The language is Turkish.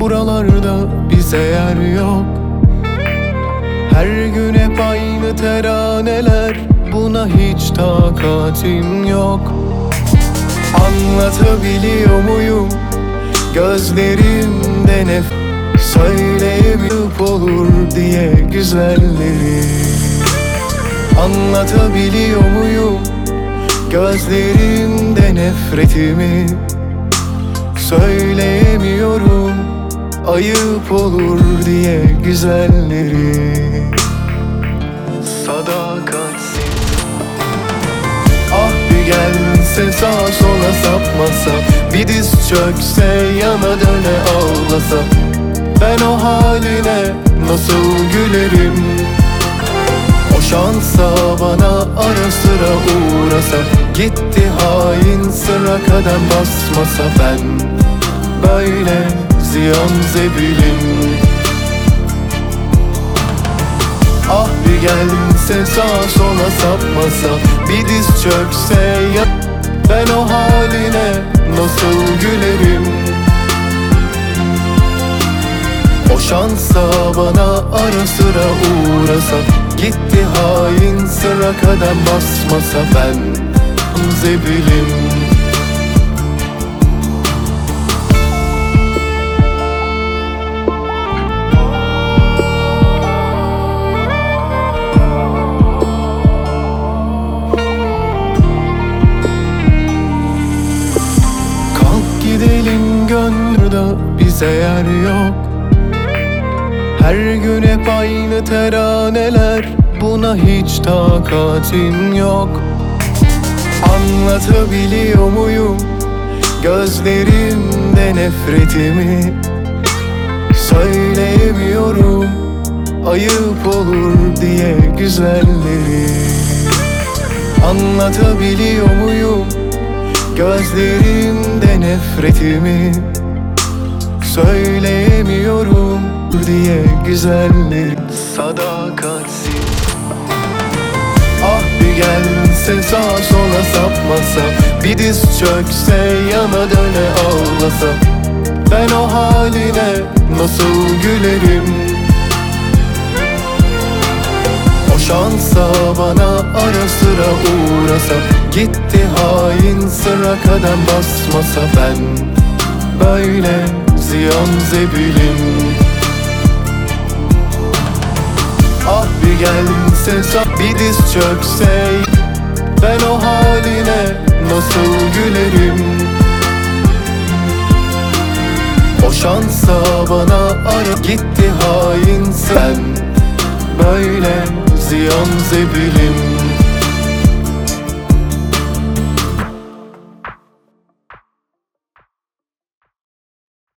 Buralarda bize yer yok. Her gün hep aynı teraneler, buna hiç takatim yok. Anlatabiliyor muyum gözlerimde nef söyleyemeyip olur diye güzelleri? Anlatabiliyor muyum gözlerimde nefretimi? Söyleyemiyorum, ayıp olur diye güzelleri. Sadakatsiz. Ah bir gelse sağa sola sapmasa, bir diz çökse yana döne ağlasa, ben o haline nasıl gülerim? O şansa bana ara sıra uğrasa, gitti hain sıra kadem basmasa, ben böyle ziyan zebilim. Ah bir gelse sağa sola sapmasa, bir diz çökse ya, ben o haline nasıl gülerim? O şansa bana ara sıra uğrasa, gitti hain sıra kadem basmasa, ben zebilim. Gidelim gönlümde bize yer yok. Her gün hep aynı teraneler, buna hiç takatim yok. Anlatabiliyor muyum gözlerimde nefretimi? Söyleyemiyorum, ayıp olur diye güzelleri. Anlatabiliyor muyum gözlerimde nefretimi? Söyleyemiyorum diye güzelleri. Sadakatsiz. Ah bir gelse sağa sola sapmasa, bir diz çökse yana döne ağlasa, ben o haline nasıl gülerim? O şansa bana ara sıra uğrasa, gitti hain sıra kadem basmasa, ben böyle ziyan zebilim. Ah bir gelse bir diz çökse, ben o haline nasıl gülerim? O şansa bana ara, gitti hain sen, böyle ziyan zebilim.